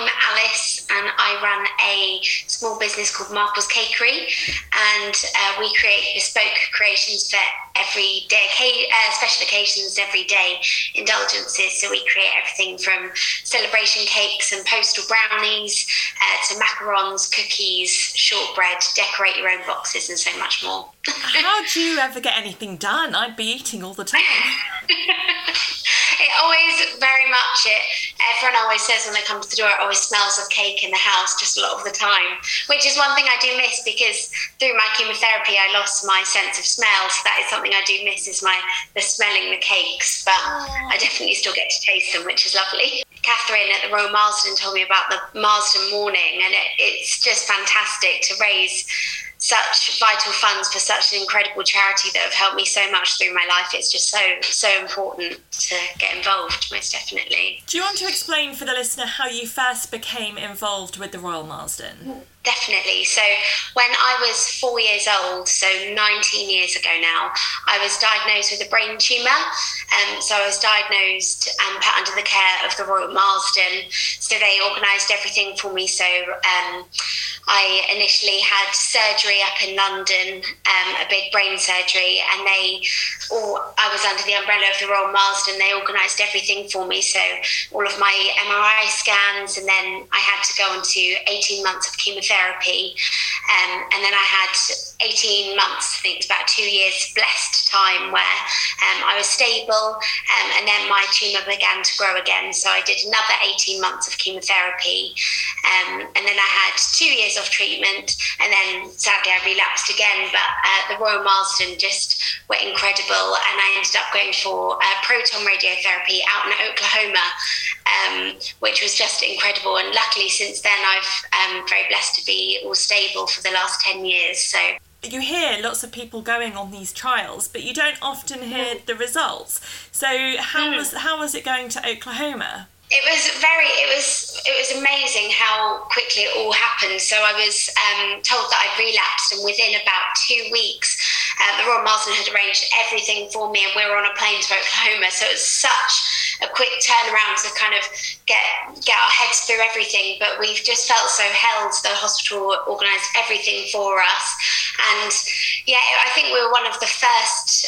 I'm Alice, and I run a small business called Marple's Cakery, and we create bespoke creations for everyday special occasions, everyday indulgences. So we create everything from celebration cakes and postal brownies to macarons, cookies, shortbread, decorate your own boxes, and so much more. How do you ever get anything done? I'd be eating all the time. It always very much, everyone always says when they come to the door, it always smells of cake in the house just a lot of the time, which is one thing I do miss, because through my chemotherapy I lost my sense of smell, so that is something I do miss, is the smelling the cakes, but I definitely still get to taste them, which is lovely. Catherine at the Royal Marsden told me about the Marsden morning, and it's just fantastic to raise such vital funds for such an incredible charity that have helped me so much through my life. It's just so important to get involved, most definitely. Do you want to explain for the listener how you first became involved with the Royal Marsden? Definitely. So when I was 4 years old, so 19 years ago now, I was diagnosed with a brain tumour. So I was diagnosed and put under the care of the Royal Marsden. So they organised everything for me. So I initially had surgery up in London, a big brain surgery, and I was under the umbrella of the Royal Marsden. They organised everything for me. So all of my MRI scans, and then I had to go on to 18 months of chemotherapy. And then I had 18 months, I think it's about 2 years, blessed time where I was stable, and then my tumour began to grow again. So I did another 18 months of chemotherapy, and then I had 2 years of treatment, and then sadly I relapsed again. But the Royal Marsden just were incredible, and I ended up going for proton radiotherapy out in Oklahoma, which was just incredible. And luckily since then I'm very blessed to be all stable for the last 10 years. So you hear lots of people going on these trials, but you don't often hear the results. So how was it going to Oklahoma? It was amazing how quickly it all happened. So I was told that I'd relapsed, and within about 2 weeks, the Royal Marsden had arranged everything for me, and we were on a plane to Oklahoma. So it was such a quick turnaround to kind of get our heads through everything. But we've just felt so held. The hospital organised everything for us, and yeah, I think we were one of the first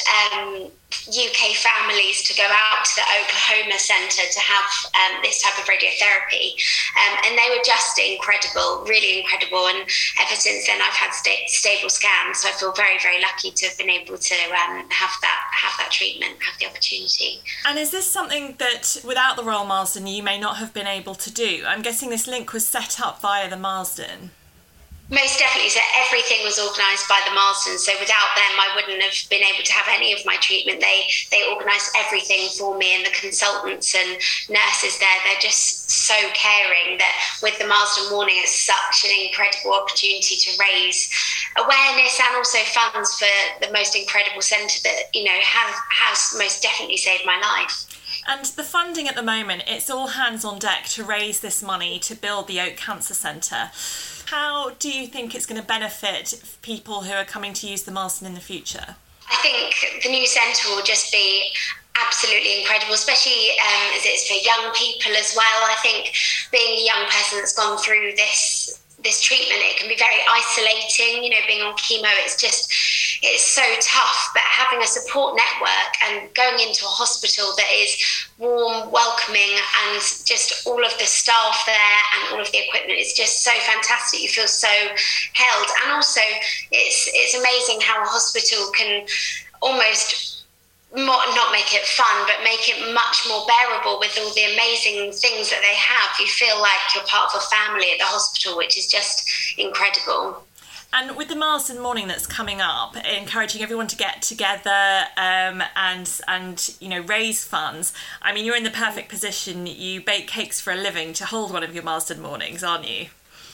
UK families to go out to the Oklahoma Centre to have this type of radiotherapy, and they were just incredible, really incredible. And ever since then, I've had stable scans, so I feel very, very lucky to have been able to have that treatment, have the opportunity. And is this something that, without the Royal Marsden, you may not have been able to do? I'm guessing this link was set up via the Marsden. Most definitely. So everything was organised by the Marsden. So without them, I wouldn't have been able to have any of my treatment. They organised everything for me, and the consultants and nurses there, they're just so caring that with the Marsden Morning, it's such an incredible opportunity to raise awareness and also funds for the most incredible centre that, has most definitely saved my life. And the funding at the moment, it's all hands on deck to raise this money to build the Oak Cancer Centre. How do you think it's going to benefit people who are coming to use the Marsden in the future? I think the new centre will just be absolutely incredible, especially as it's for young people as well. I think being a young person that's gone through this treatment, it can be very isolating, being on chemo, it's so tough. But having a support network and going into a hospital that is warm, welcoming, and just all of the staff there and all of the equipment is just so fantastic. You feel so held. And also it's amazing how a hospital can almost not make it fun, but make it much more bearable with all the amazing things that they have. You feel like you're part of a family at the hospital, which is just incredible. And with the Marsden Morning that's coming up, encouraging everyone to get together and raise funds. I mean, you're in the perfect position. You bake cakes for a living to hold one of your Marsden Mornings, aren't you?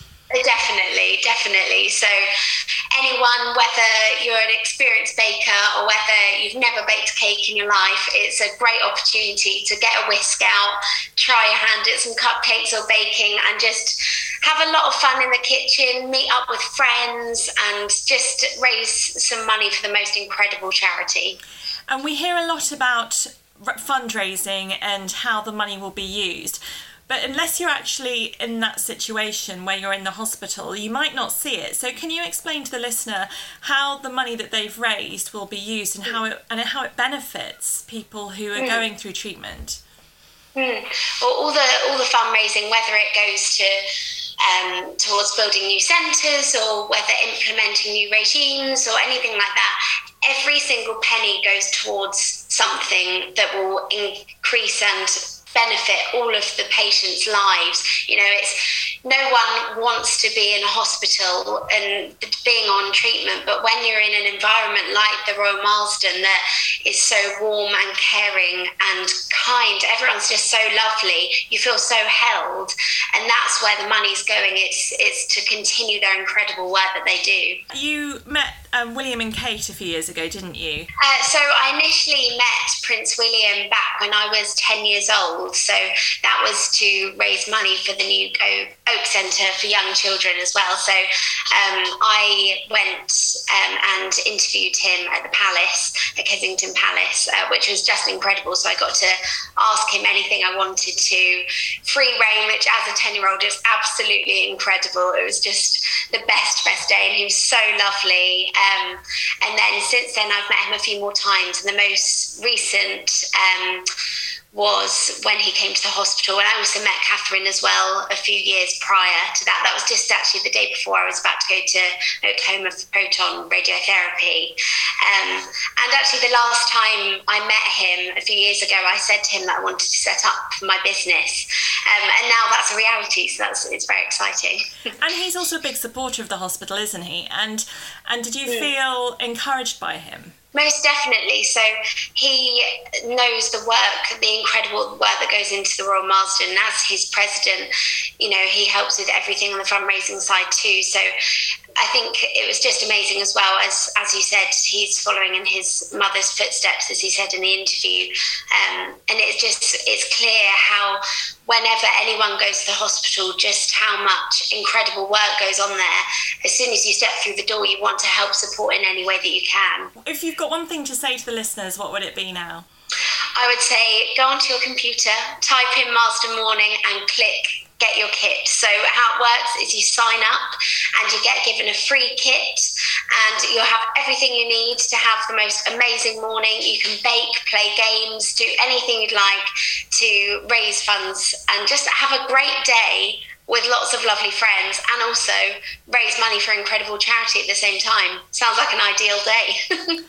Definitely. So anyone, whether you're an experienced baker or whether you've never baked a cake in your life, it's a great opportunity to get a whisk out, try your hand at some cupcakes or baking, and just have a lot of fun in the kitchen, meet up with friends, and just raise some money for the most incredible charity. And we hear a lot about fundraising and how the money will be used. But unless you're actually in that situation where you're in the hospital, you might not see it. So can you explain to the listener how the money that they've raised will be used and how it benefits people who are going through treatment? Well, all the fundraising, whether it goes to towards building new centres or whether implementing new regimes or anything like that, every single penny goes towards something that will increase and benefit all of the patients' lives. It's no one wants to be in a hospital and being on treatment, but when you're in an environment like the Royal Marsden that is so warm and caring and kind, everyone's just so lovely, you feel so held, and that's where the money's going. It's to continue their incredible work that they do. You met William and Kate a few years ago, didn't you? So I initially met Prince William back when I was 10 years old. So that was to raise money for the new Oak Centre for young children as well. So I went and interviewed him at the Palace, at Kensington Palace, which was just incredible. So I got to ask him anything I wanted to. Free reign, which as a 10-year-old is absolutely incredible. It was just the best day, and he was so lovely. And then since then, I've met him a few more times. And the most recent was when he came to the hospital. And I also met Catherine as well a few years prior to that. That was just actually the day before I was about to go to Oklahoma for proton radiotherapy. And actually the last time I met him a few years ago, I said to him that I wanted to set up my business. And now that's a reality, so it's very exciting. And he's also a big supporter of the hospital, isn't he? And did you feel encouraged by him? Most definitely. So he knows the work, the incredible work that goes into the Royal Marsden. And as his president, he helps with everything on the fundraising side too. So I think it was just amazing as well. As you said, he's following in his mother's footsteps, as he said in the interview. And it's clear how whenever anyone goes to the hospital, just how much incredible work goes on there. As soon as you step through the door, you want to help support in any way that you can. If you've got one thing to say to the listeners, what would it be now? I would say go onto your computer, type in Marsden Morning and click Get Your Kit. So how it works is you sign up and you get given a free kit, and you'll have everything you need to have the most amazing morning. You can bake, play games, do anything you'd like to raise funds and just have a great day with lots of lovely friends, and also raise money for incredible charity at the same time. Sounds like an ideal day.